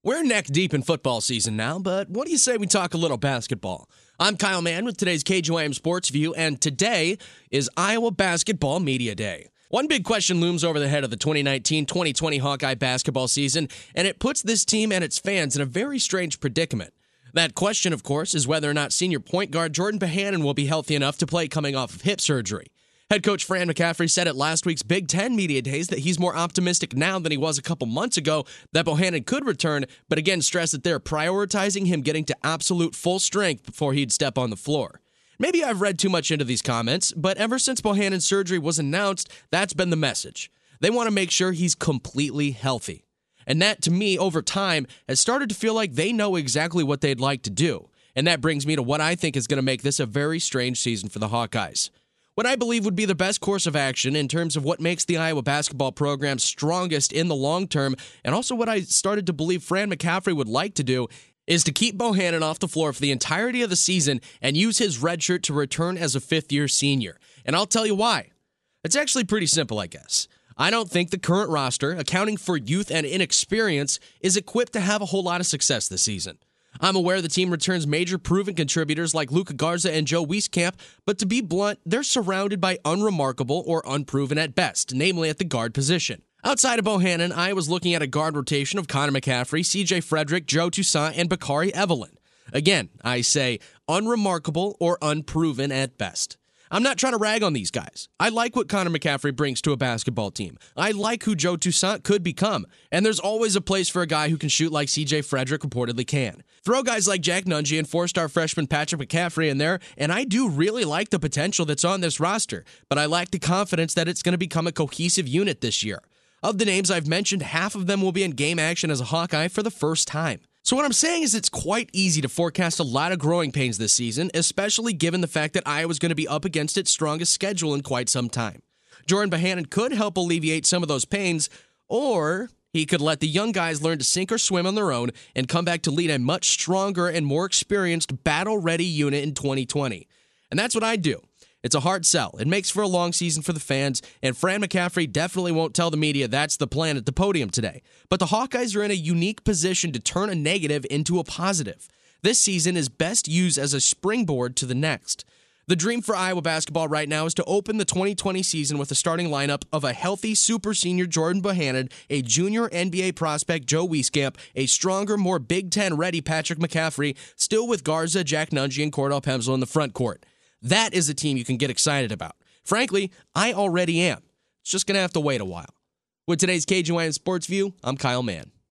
We're neck deep in football season now, but what do you say we talk a little basketball? I'm Kyle Mann with today's KGYM Sports View, and today is Iowa Basketball Media Day. One big question looms over the head of the 2019-2020 Hawkeye basketball season, and it puts this team and its fans in a very strange predicament. That question, of course, is whether or not senior point guard Jordan Bohannon will be healthy enough to play coming off of hip surgery. Head coach Fran McCaffery said at last week's Big Ten Media Days that he's more optimistic now than he was a couple months ago that Bohannon could return, but again stressed that they're prioritizing him getting to absolute full strength before he'd step on the floor. Maybe I've read too much into these comments, but ever since Bohannon's surgery was announced, that's been the message. They want to make sure he's completely healthy. And that, to me, over time, has started to feel like they know exactly what they'd like to do. And that brings me to what I think is going to make this a very strange season for the Hawkeyes. What I believe would be the best course of action in terms of what makes the Iowa basketball program strongest in the long term, and also what I started to believe Fran McCaffery would like to do, is to keep Bohannon off the floor for the entirety of the season and use his redshirt to return as a fifth-year senior. And I'll tell you why. It's actually pretty simple, I guess. I don't think the current roster, accounting for youth and inexperience, is equipped to have a whole lot of success this season. I'm aware the team returns major proven contributors like Luka Garza and Joe Wieskamp, but to be blunt, they're surrounded by unremarkable or unproven at best, namely at the guard position. Outside of Bohannon, I was looking at a guard rotation of Connor McCaffrey, CJ Frederick, Joe Toussaint, and Bakari Evelyn. Again, I say unremarkable or unproven at best. I'm not trying to rag on these guys. I like what Connor McCaffrey brings to a basketball team. I like who Joe Toussaint could become. And there's always a place for a guy who can shoot like CJ Frederick reportedly can. Throw guys like Jack Nunge and four-star freshman Patrick McCaffrey in there, and I do really like the potential that's on this roster. But I lack the confidence that it's going to become a cohesive unit this year. Of the names I've mentioned, half of them will be in game action as a Hawkeye for the first time. So what I'm saying is it's quite easy to forecast a lot of growing pains this season, especially given the fact that Iowa's going to be up against its strongest schedule in quite some time. Jordan Bohannon could help alleviate some of those pains, or he could let the young guys learn to sink or swim on their own and come back to lead a much stronger and more experienced, battle-ready unit in 2020. And that's what I'd do. It's a hard sell. It makes for a long season for the fans, and Fran McCaffery definitely won't tell the media that's the plan at the podium today. But the Hawkeyes are in a unique position to turn a negative into a positive. This season is best used as a springboard to the next. The dream for Iowa basketball right now is to open the 2020 season with a starting lineup of a healthy super senior Jordan Bohannon, a junior NBA prospect Joe Wieskamp, a stronger, more Big Ten ready Patrick McCaffrey, still with Garza, Jack Nunge, and Cordell Pemsl in the front court. That is a team you can get excited about. Frankly, I already am. It's just going to have to wait a while. With today's KGYM Sports View, I'm Kyle Mann.